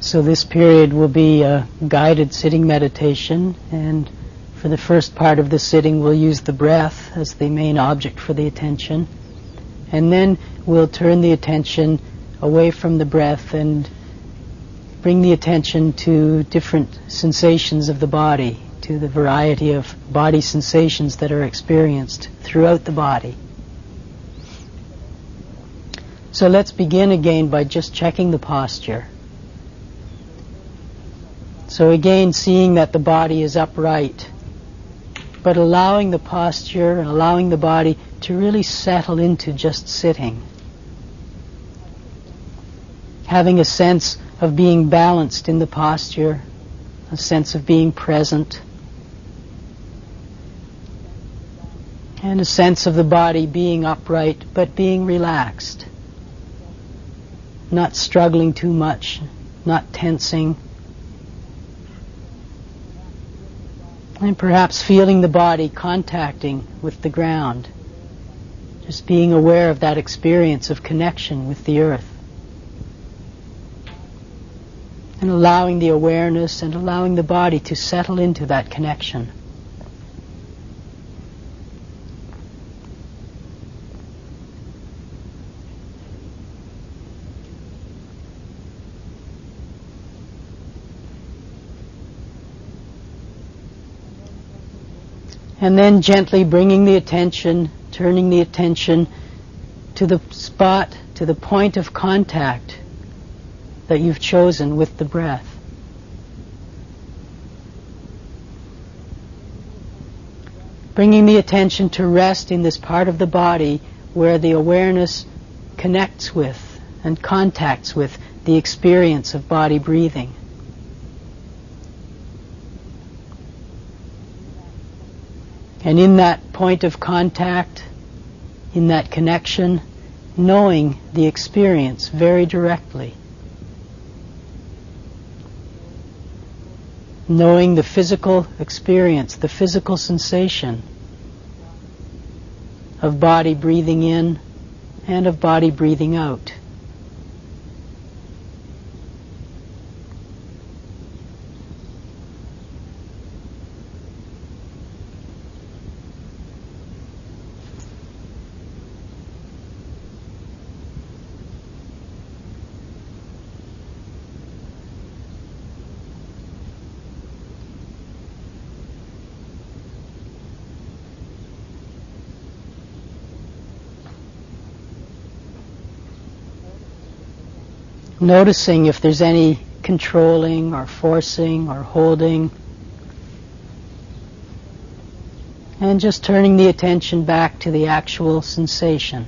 So this period will be a guided sitting meditation, and for the first part of the sitting we'll use the breath as the main object for the attention, and then we'll turn the attention away from the breath and bring the attention to different sensations of the body, to the variety of body sensations that are experienced throughout the body. So let's begin again by just checking the posture. So again, seeing that the body is upright, but allowing the posture and allowing the body to really settle into just sitting. Having a sense of being balanced in the posture, a sense of being present, and a sense of the body being upright but being relaxed, not struggling too much, not tensing. And perhaps feeling the body contacting with the ground. Just being aware of that experience of connection with the earth. And allowing the awareness and allowing the body to settle into that connection. And then gently bringing the attention, turning the attention to the spot, to the point of contact that you've chosen with the breath. Bringing the attention to rest in this part of the body where the awareness connects with and contacts with the experience of body breathing. And in that point of contact, in that connection, knowing the experience very directly. Knowing the physical experience, the physical sensation of body breathing in and of body breathing out. Noticing if there's any controlling or forcing or holding. And just turning the attention back to the actual sensation.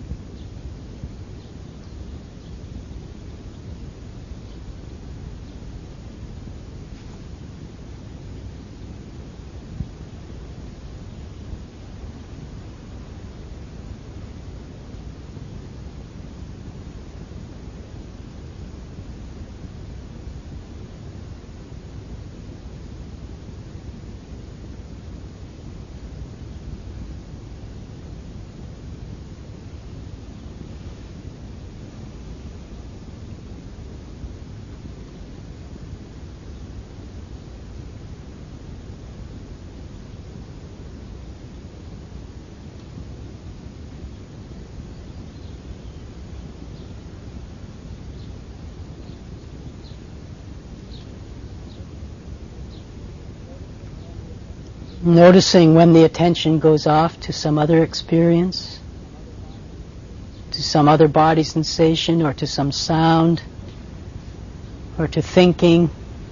Noticing when the attention goes off to some other experience, to some other body sensation, or to some sound, or to thinking,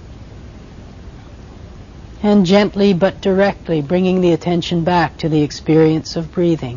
and gently but directly bringing the attention back to the experience of breathing.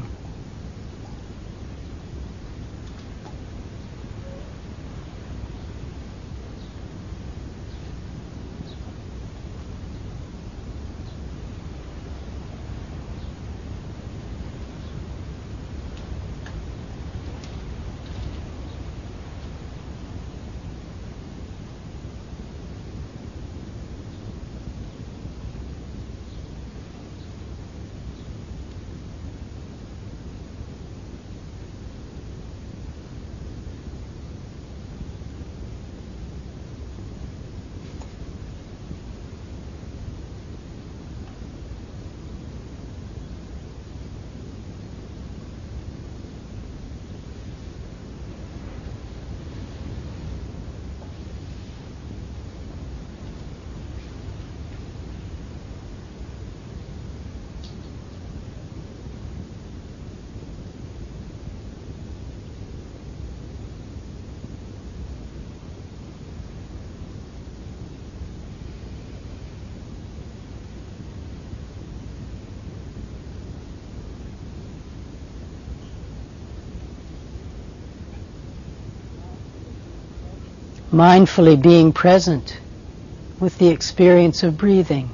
mindfully being present with the experience of breathing,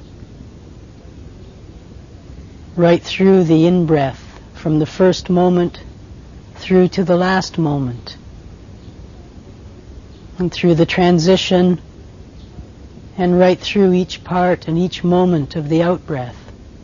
right through the in-breath, from the first moment through to the last moment, and through the transition, and right through each part and each moment of the out-breath.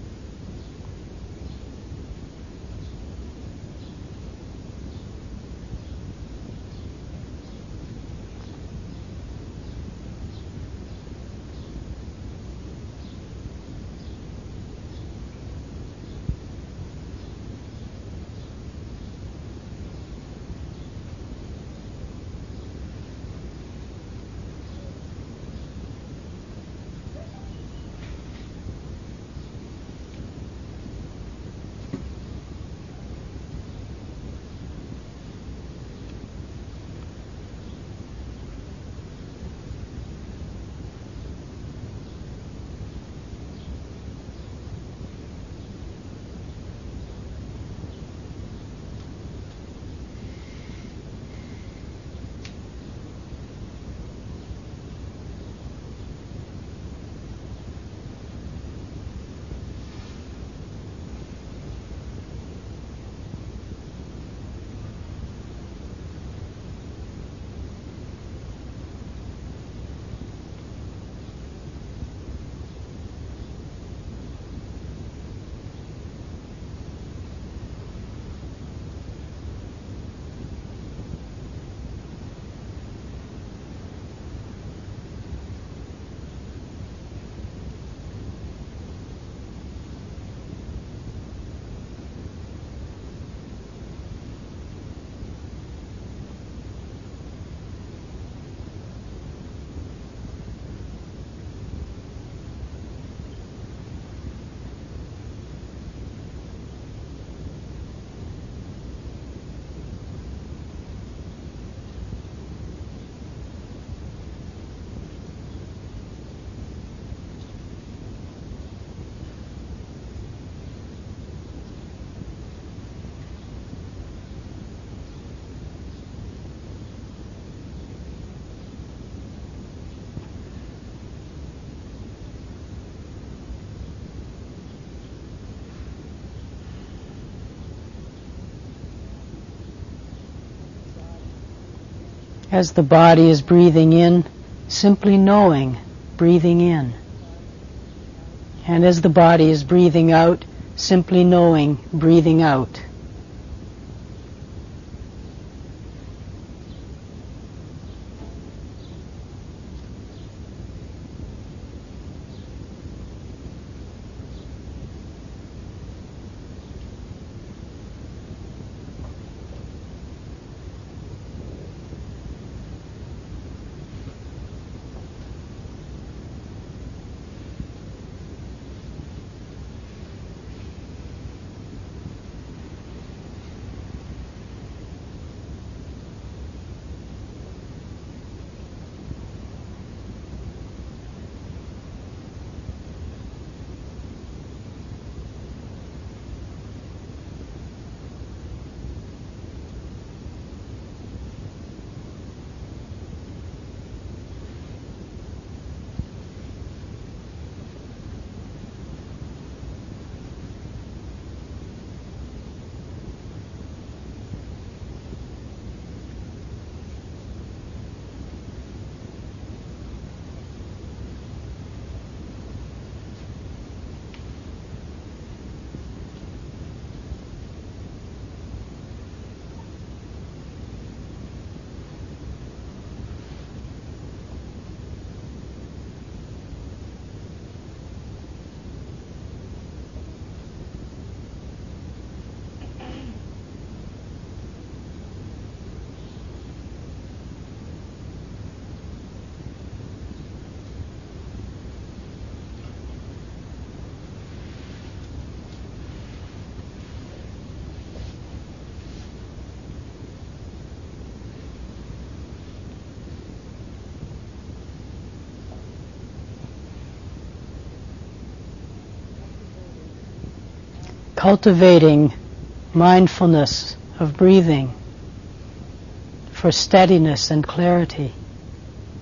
As the body is breathing in, simply knowing, breathing in. And as the body is breathing out, simply knowing, breathing out. Cultivating mindfulness of breathing for steadiness and clarity.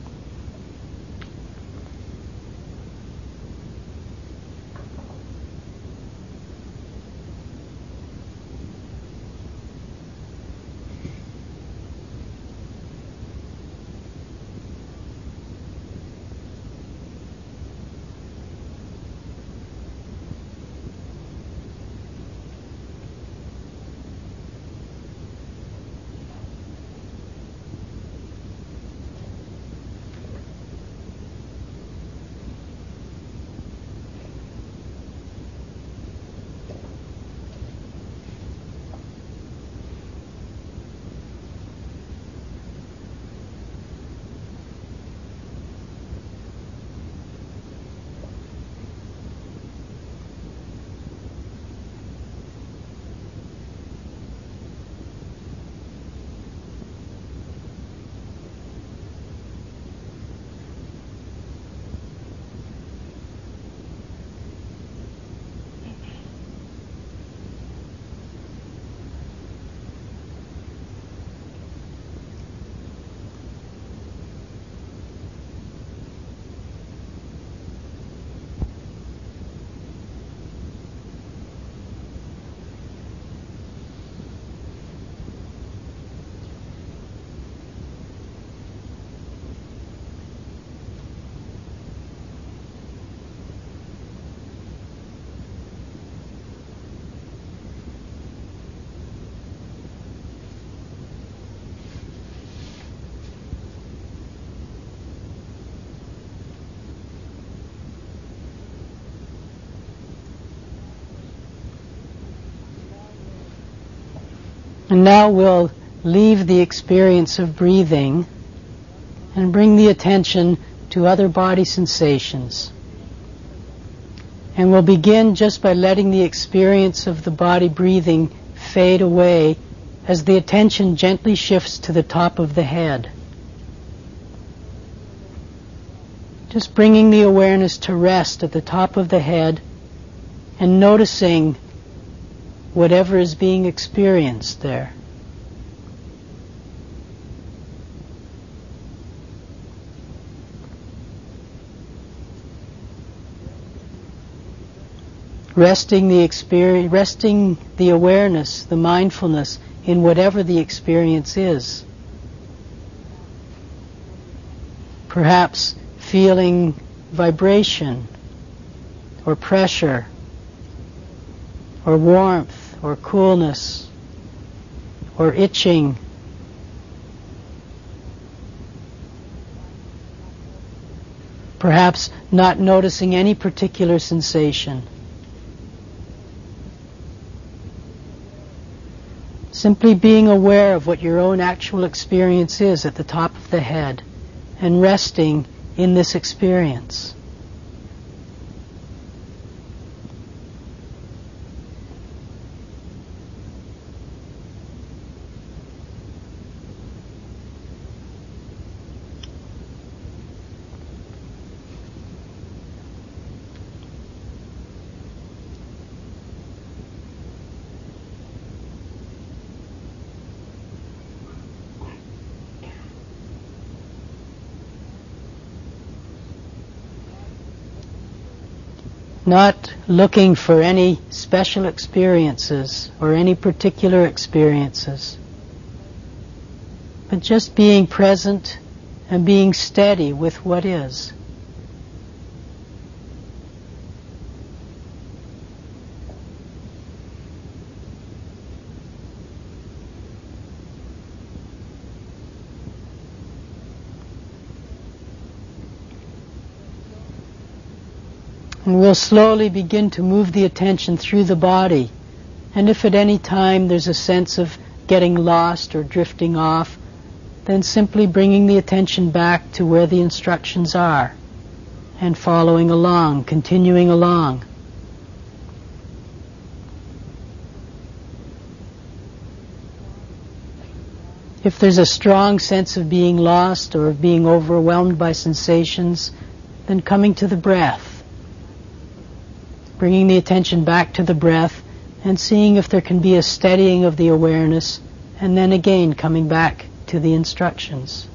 And now we'll leave the experience of breathing and bring the attention to other body sensations. And we'll begin just by letting the experience of the body breathing fade away as the attention gently shifts to the top of the head. Just bringing the awareness to rest at the top of the head and noticing whatever is being experienced there. Resting the experience, resting the awareness, the mindfulness in whatever the experience is. Perhaps feeling vibration or pressure or warmth or coolness or itching. Perhaps not noticing any particular sensation. Simply being aware of what your own actual experience is at the top of the head and resting in this experience. Not looking for any special experiences or any particular experiences, but just being present and being steady with what is. And we'll slowly begin to move the attention through the body. And if at any time there's a sense of getting lost or drifting off, then simply bringing the attention back to where the instructions are and following along, continuing along. If there's a strong sense of being lost or of being overwhelmed by sensations, then coming to the breath. Bringing the attention back to the breath and seeing if there can be a steadying of the awareness, and then again coming back to the instructions.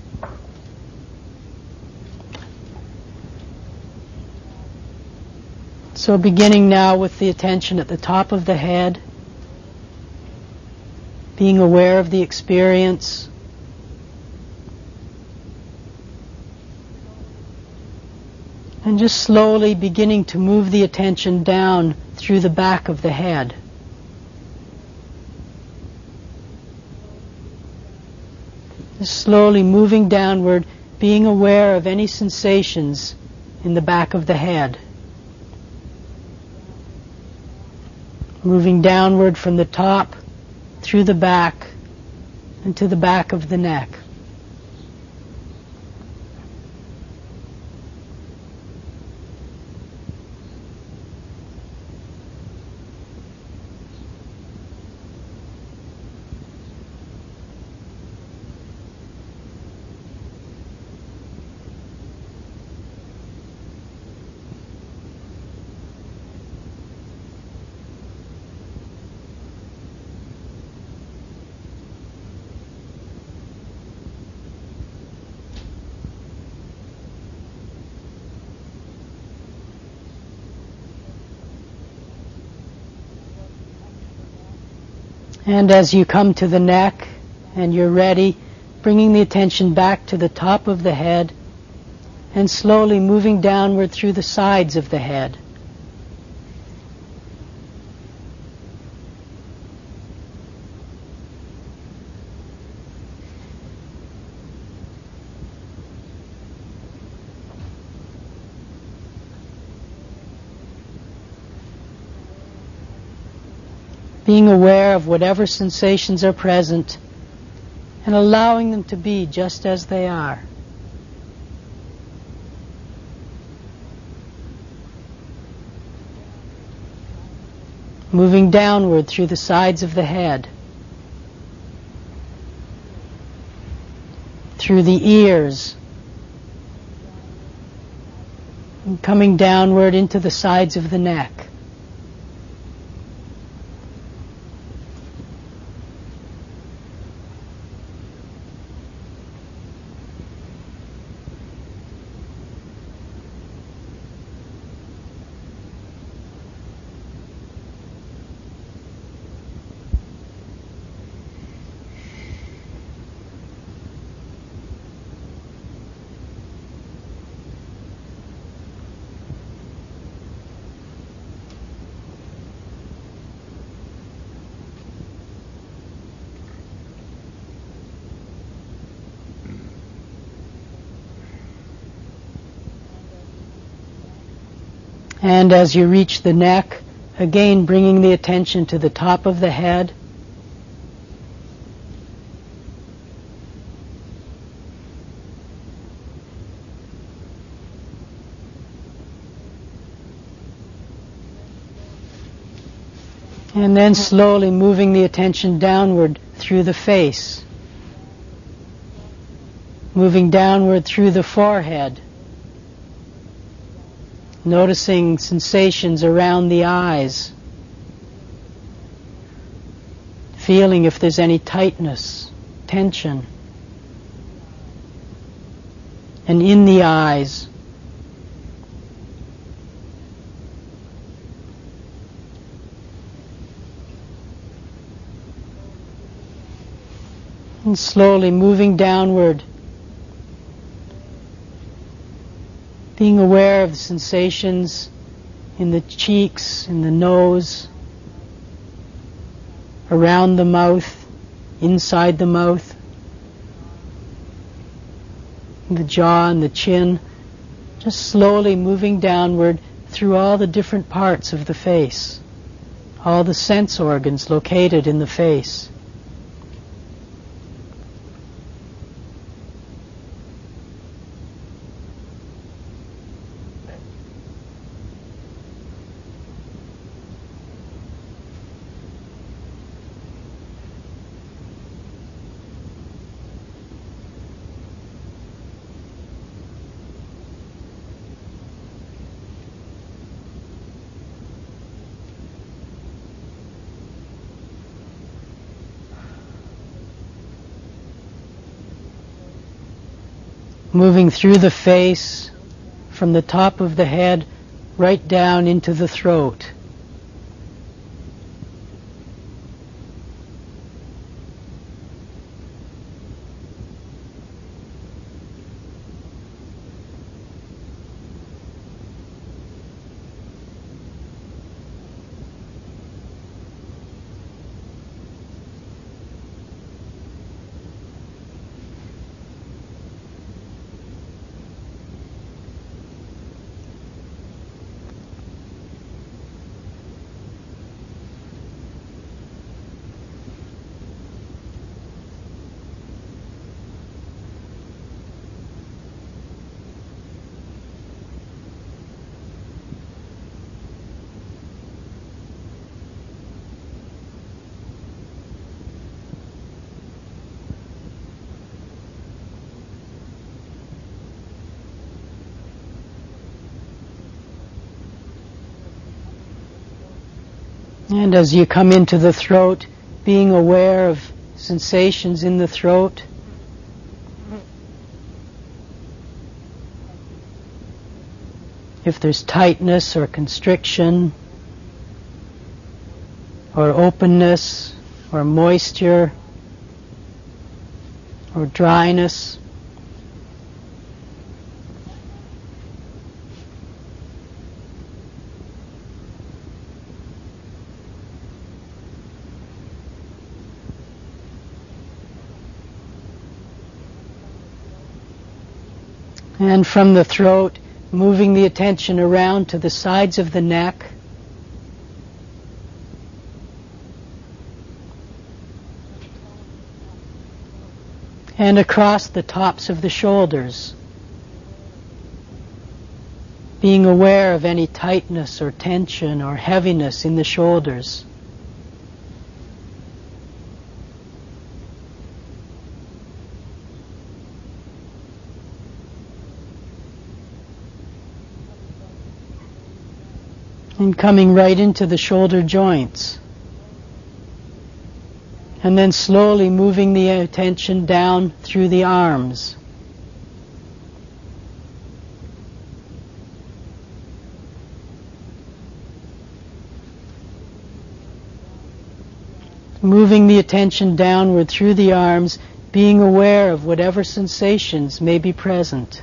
So beginning now with the attention at the top of the head, being aware of the experience, and just slowly beginning to move the attention down through the back of the head. Just slowly moving downward, being aware of any sensations in the back of the head. Moving downward from the top, through the back, and to the back of the neck. And as you come to the neck and you're ready, bringing the attention back to the top of the head and slowly moving downward through the sides of the head. being aware of whatever sensations are present and allowing them to be just as they are. Moving downward through the sides of the head, through the ears, and coming downward into the sides of the neck. And as you reach the neck, again bringing the attention to the top of the head. And then slowly moving the attention downward through the face. Moving downward through the forehead. Noticing sensations around the eyes. Feeling if there's any tightness, tension. And in the eyes. And slowly moving downward. Being aware of the sensations in the cheeks, in the nose, around the mouth, inside the mouth, the jaw and the chin, just slowly moving downward through all the different parts of the face, all the sense organs located in the face. Moving through the face, from the top of the head, right down into the throat. And as you come into the throat, being aware of sensations in the throat. If there's tightness or constriction, or openness, or moisture, or dryness. And from the throat, moving the attention around to the sides of the neck. and across the tops of the shoulders, being aware of any tightness or tension or heaviness in the shoulders. And coming right into the shoulder joints. And then slowly moving the attention down through the arms. Moving the attention downward through the arms, being aware of whatever sensations may be present.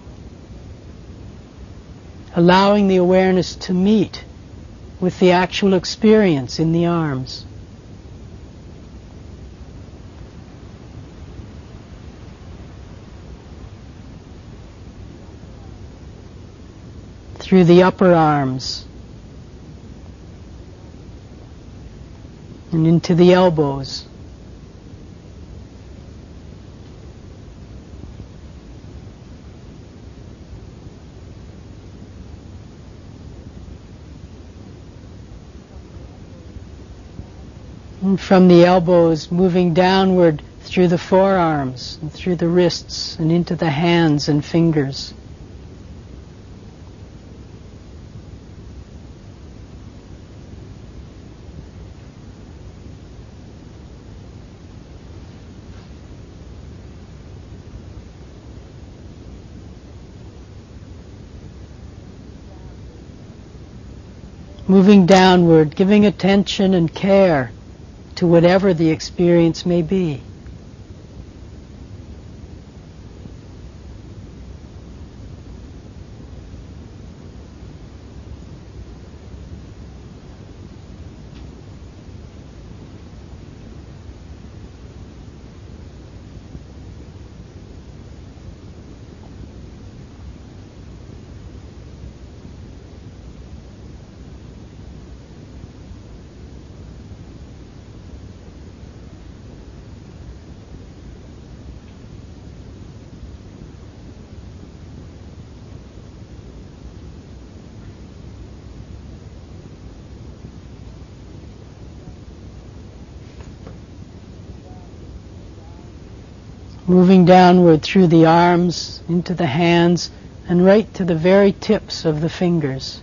Allowing the awareness to meet with the actual experience in the arms. Through the upper arms and into the elbows. And from the elbows, moving downward through the forearms, and through the wrists, and into the hands and fingers. Moving downward, giving attention and care to whatever the experience may be. Moving downward through the arms, into the hands, and right to the very tips of the fingers.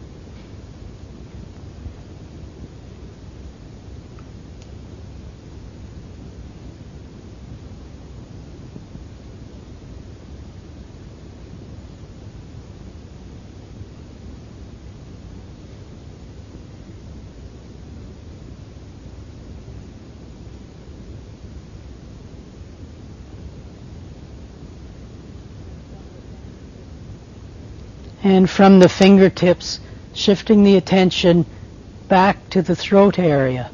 And from the fingertips, shifting the attention back to the throat area.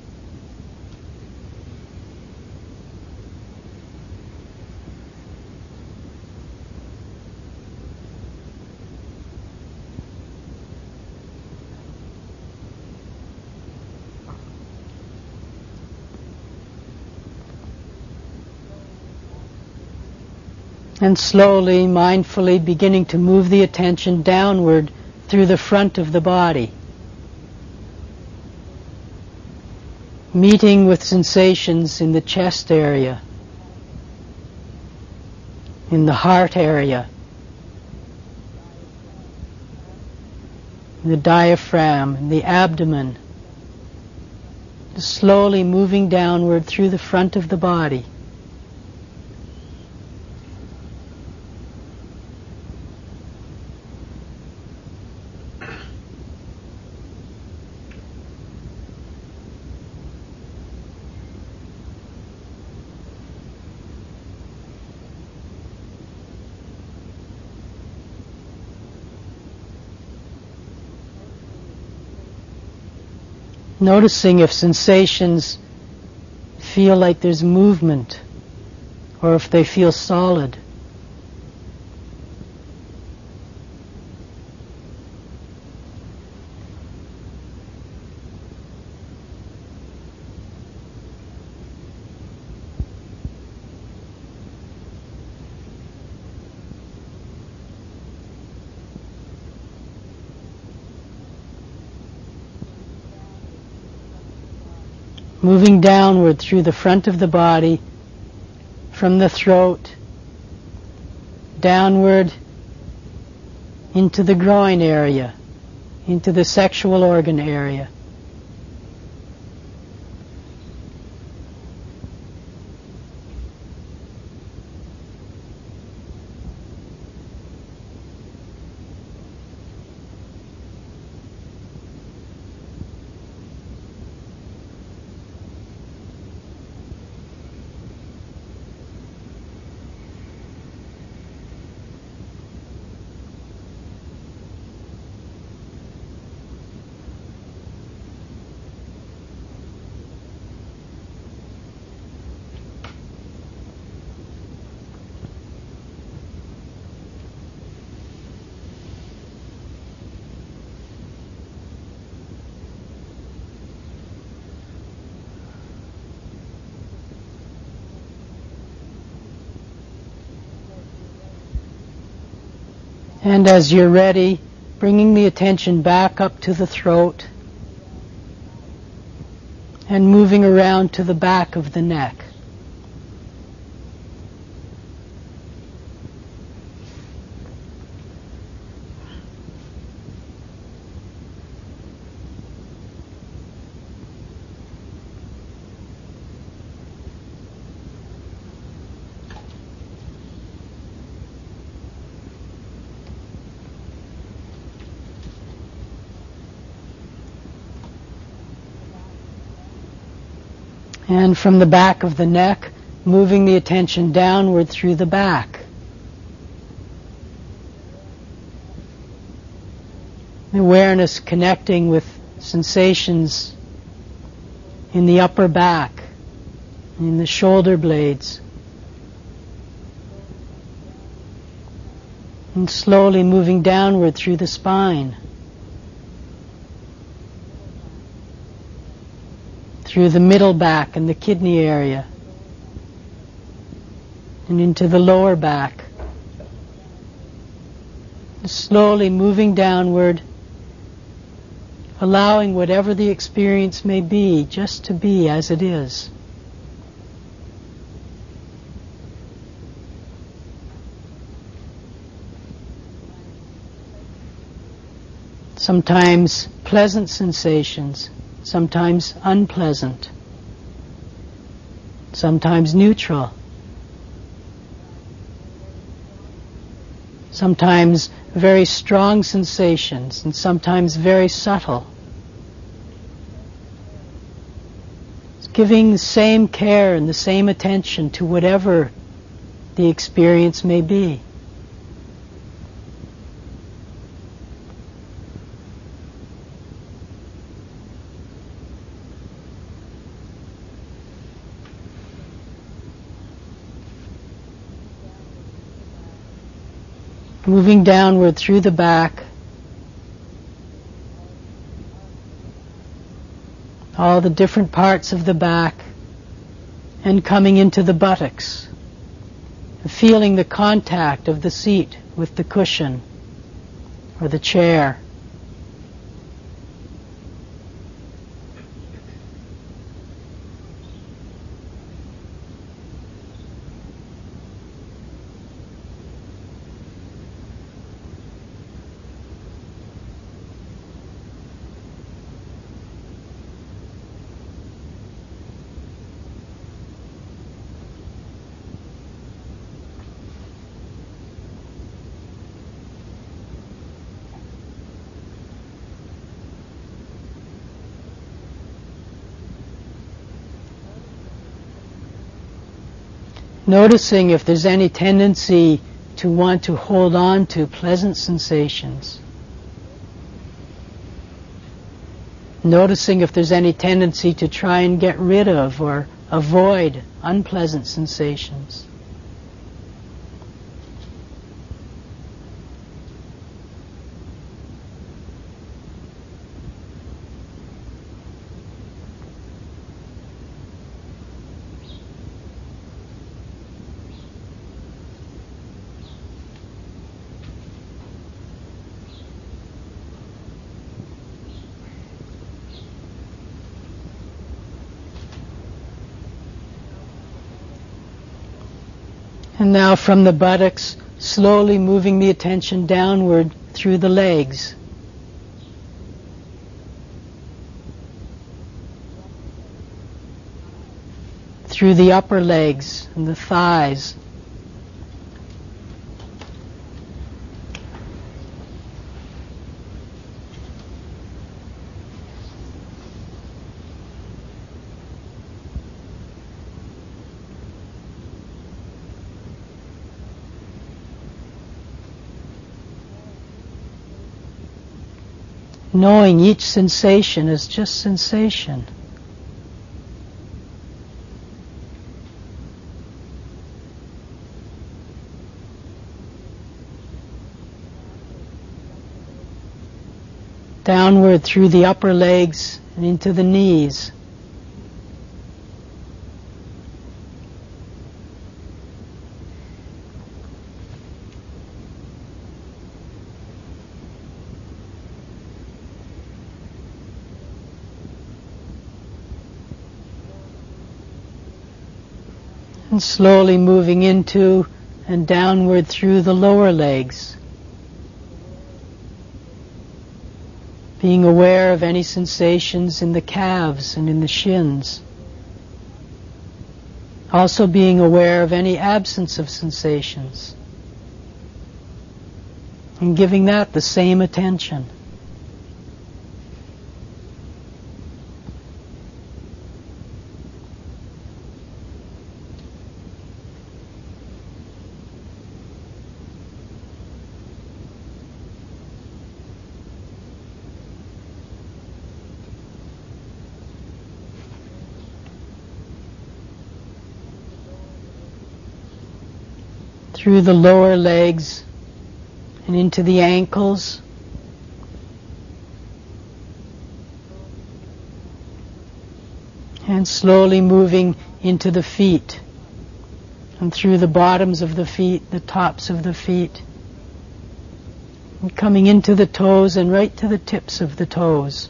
And slowly, mindfully beginning to move the attention downward through the front of the body. Meeting with sensations in the chest area, in the heart area, in the diaphragm, in the abdomen. Slowly moving downward through the front of the body. Noticing if sensations feel like there's movement or if they feel solid. moving downward through the front of the body, from the throat, downward into the groin area, into the sexual organ area. And as you're ready, bringing the attention back up to the throat and moving around to the back of the neck. And from the back of the neck, moving the attention downward through the back. Awareness connecting with sensations in the upper back, in the shoulder blades. And slowly moving downward through the spine. Through the middle back and the kidney area, and into the lower back. Slowly moving downward, allowing whatever the experience may be, just to be as it is. Sometimes pleasant sensations, sometimes unpleasant, sometimes neutral, sometimes very strong sensations, and sometimes very subtle. It's giving the same care and the same attention to whatever the experience may be. Moving downward through the back, all the different parts of the back, and coming into the buttocks, feeling the contact of the seat with the cushion or the chair. Noticing if there's any tendency to want to hold on to pleasant sensations. Noticing if there's any tendency to try and get rid of or avoid unpleasant sensations. And now from the buttocks, slowly moving the attention downward through the legs. Through the upper legs and the thighs. Knowing each sensation as just sensation. Downward through the upper legs and into the knees. And slowly moving into and downward through the lower legs. Being aware of any sensations in the calves and in the shins. Also being aware of any absence of sensations. And giving that the same attention. Through the lower legs and into the ankles. And slowly moving into the feet and through the bottoms of the feet, the tops of the feet. And coming into the toes and right to the tips of the toes.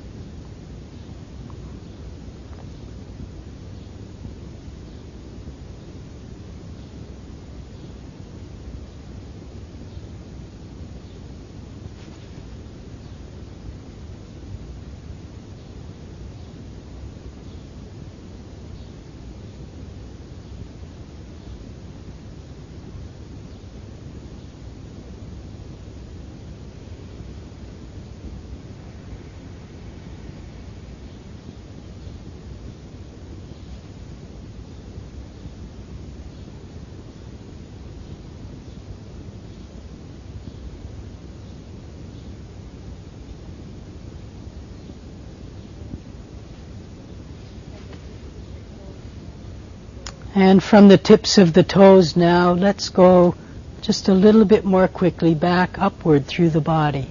And from the tips of the toes now, let's go just a little bit more quickly back upward through the body.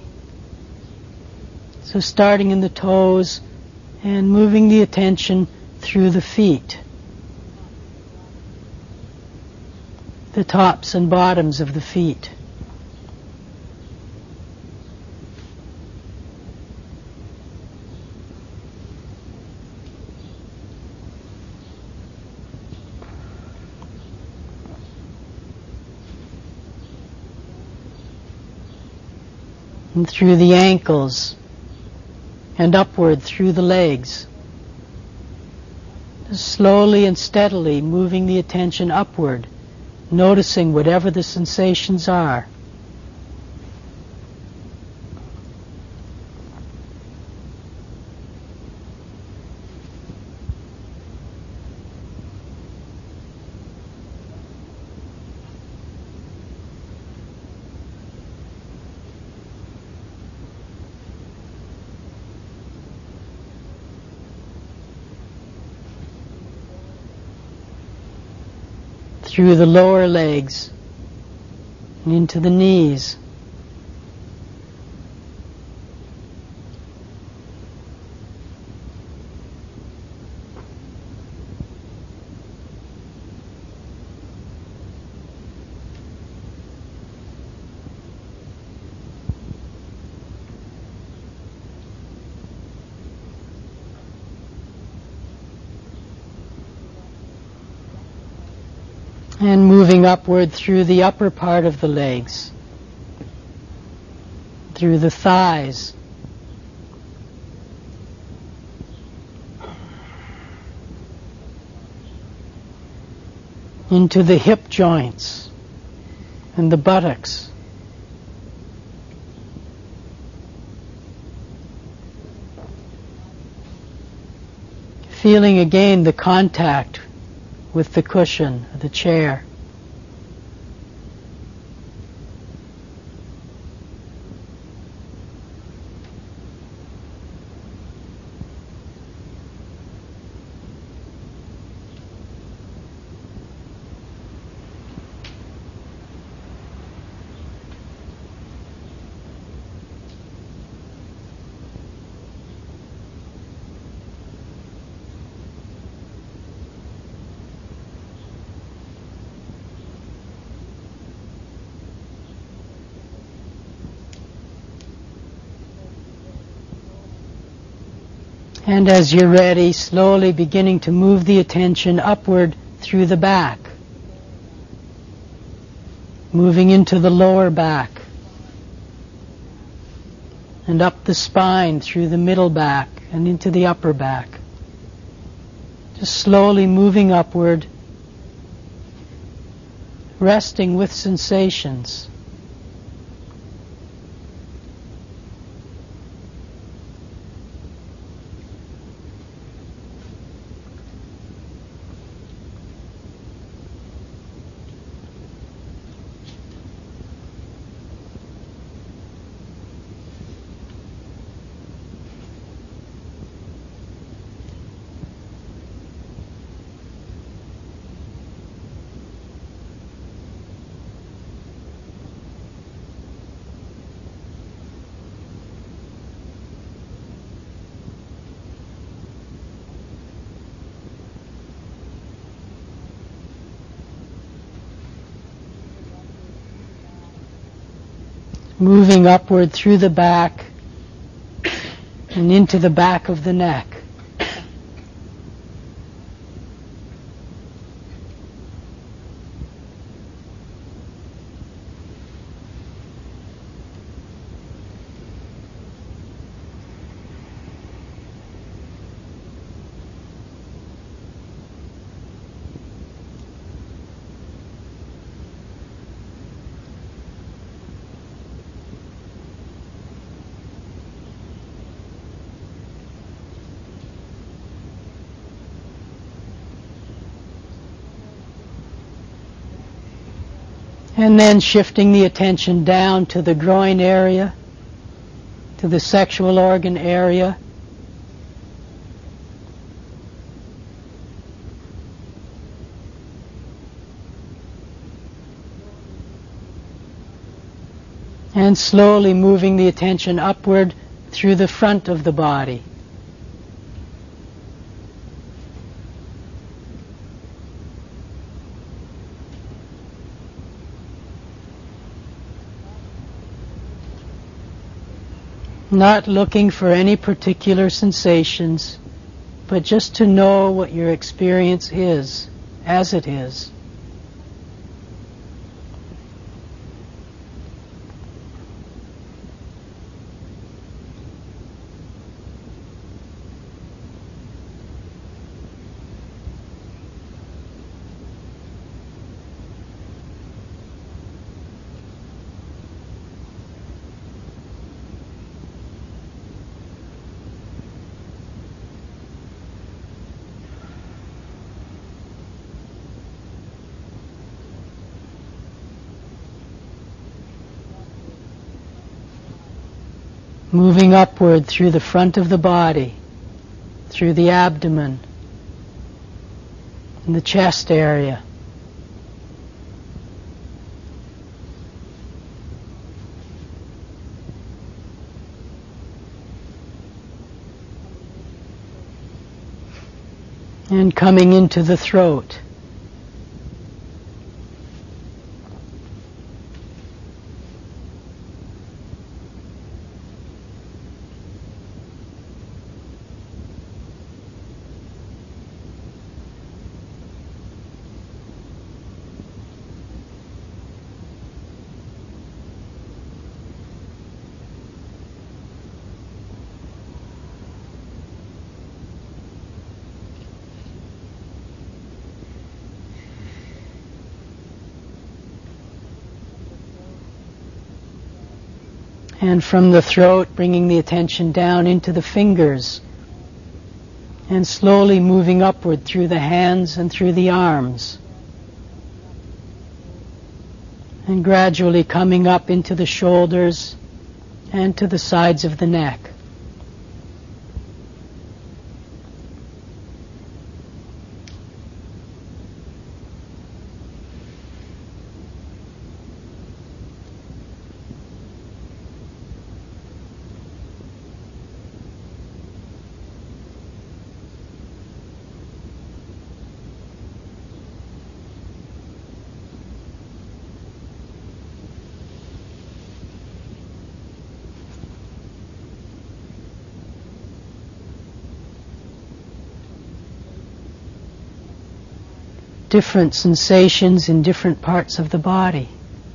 So starting in the toes and moving the attention through the feet, the tops and bottoms of the feet. And through the ankles and upward through the legs. Just slowly and steadily moving the attention upward, noticing whatever the sensations are. Through the lower legs and into the knees. And moving upward through the upper part of the legs, through the thighs, into the hip joints and the buttocks. Feeling again the contact with the cushion, the chair. And as you're ready, slowly beginning to move the attention upward through the back, moving into the lower back, and up the spine through the middle back and into the upper back. Just slowly moving upward, resting with sensations. Moving upward through the back and into the back of the neck. And then shifting the attention down to the groin area, to the sexual organ area. And slowly moving the attention upward through the front of the body. Not looking for any particular sensations, but just to know what your experience is, as it is. Moving upward through the front of the body, through the abdomen, and the chest area. And coming into the throat. And from the throat, bringing the attention down into the fingers, and slowly moving upward through the hands and through the arms, and gradually coming up into the shoulders and to the sides of the neck. Different sensations in different parts of the body.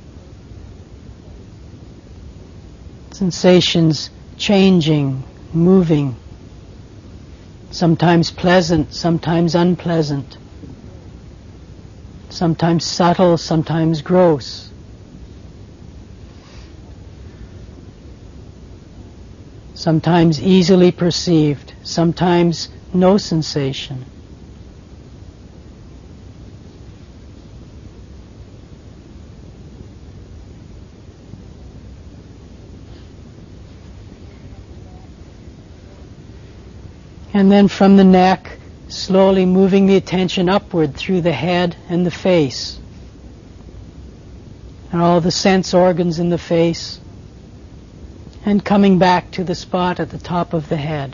Sensations changing, moving, sometimes pleasant, sometimes unpleasant, sometimes subtle, sometimes gross. Sometimes easily perceived, sometimes no sensation. And then from the neck, slowly moving the attention upward through the head and the face, and all the sense organs in the face, and coming back to the spot at the top of the head.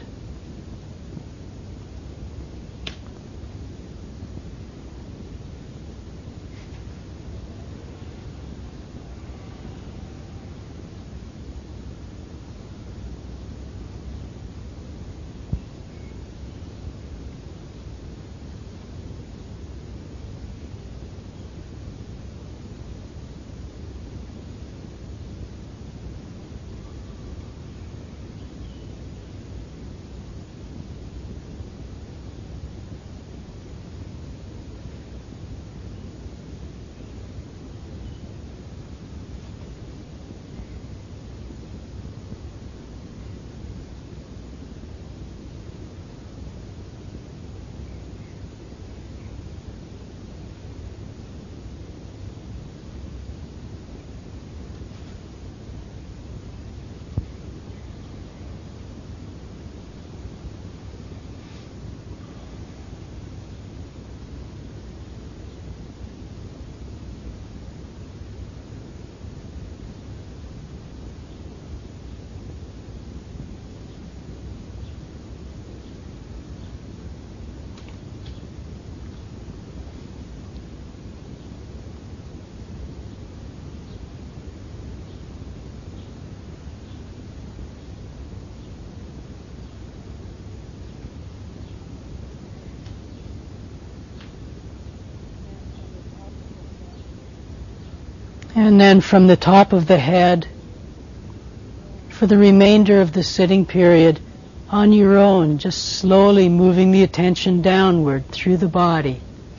And then from the top of the head, for the remainder of the sitting period, on your own, just slowly moving the attention downward through the body.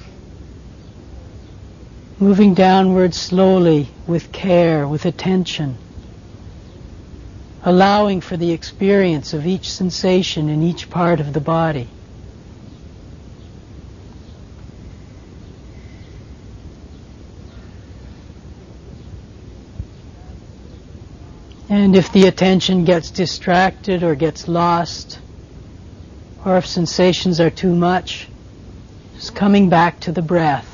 Moving downward slowly, with care, with attention. Allowing for the experience of each sensation in each part of the body. And if the attention gets distracted or gets lost, or if sensations are too much, just coming back to the breath.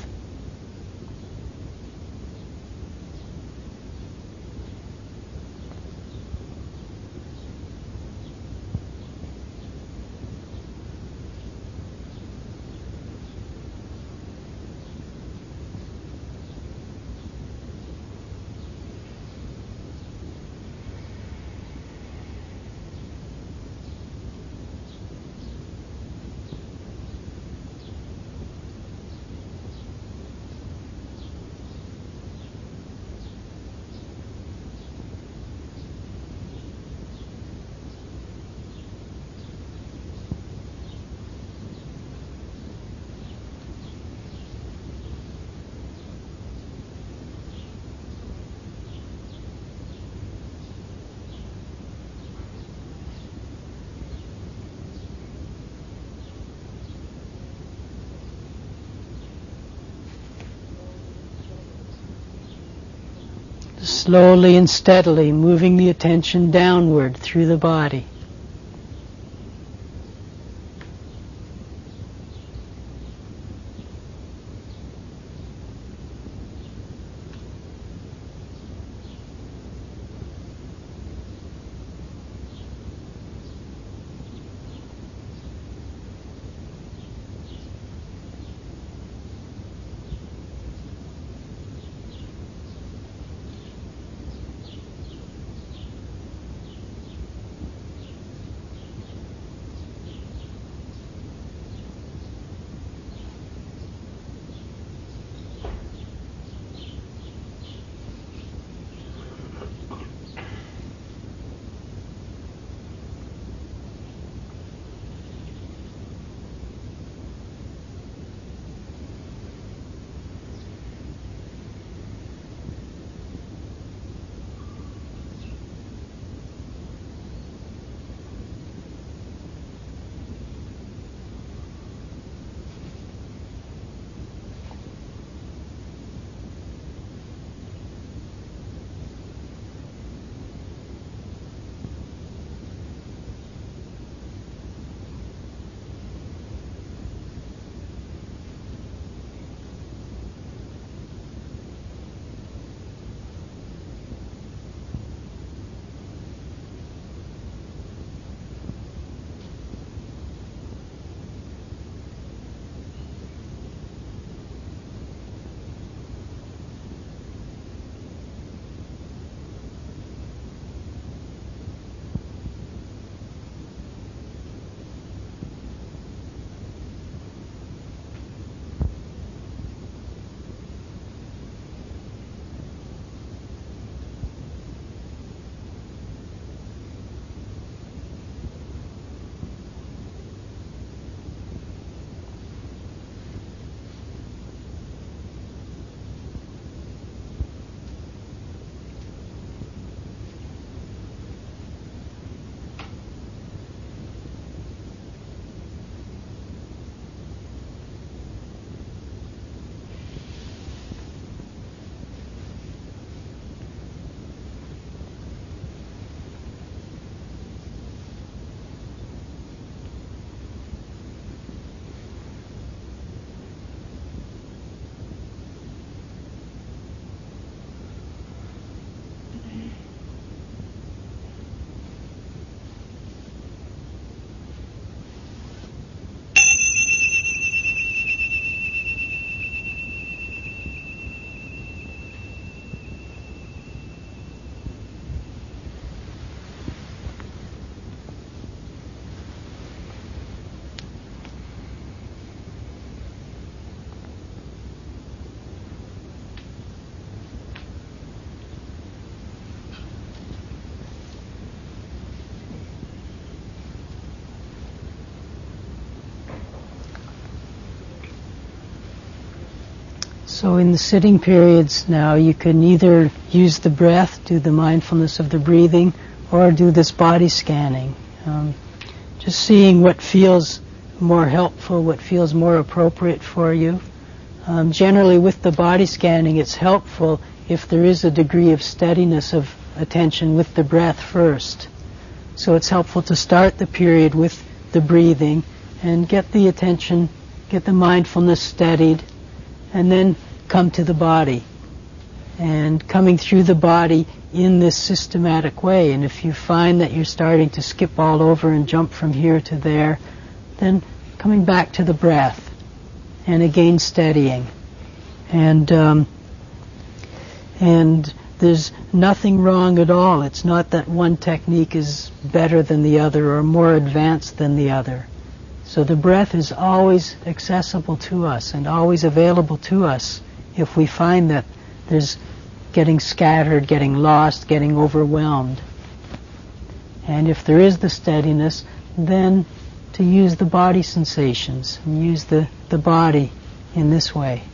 slowly and steadily moving the attention downward through the body. So in the sitting periods now, you can either use the breath, do the mindfulness of the breathing, or do this body scanning. Just seeing what feels more helpful, what feels more appropriate for you. Generally with the body scanning, it's helpful if there is a degree of steadiness of attention with the breath first. So it's helpful to start the period with the breathing and get the attention, get the mindfulness steadied, and then come to the body. And coming through the body in this systematic way. And if you find that you're starting to skip all over and jump from here to there, then coming back to the breath and again steadying. And there's nothing wrong at all. It's not that one technique is better than the other or more advanced than the other. So the breath is always accessible to us and always available to us if we find that there's getting scattered, getting lost, getting overwhelmed. And if there is the steadiness, then to use the body sensations and use the body in this way.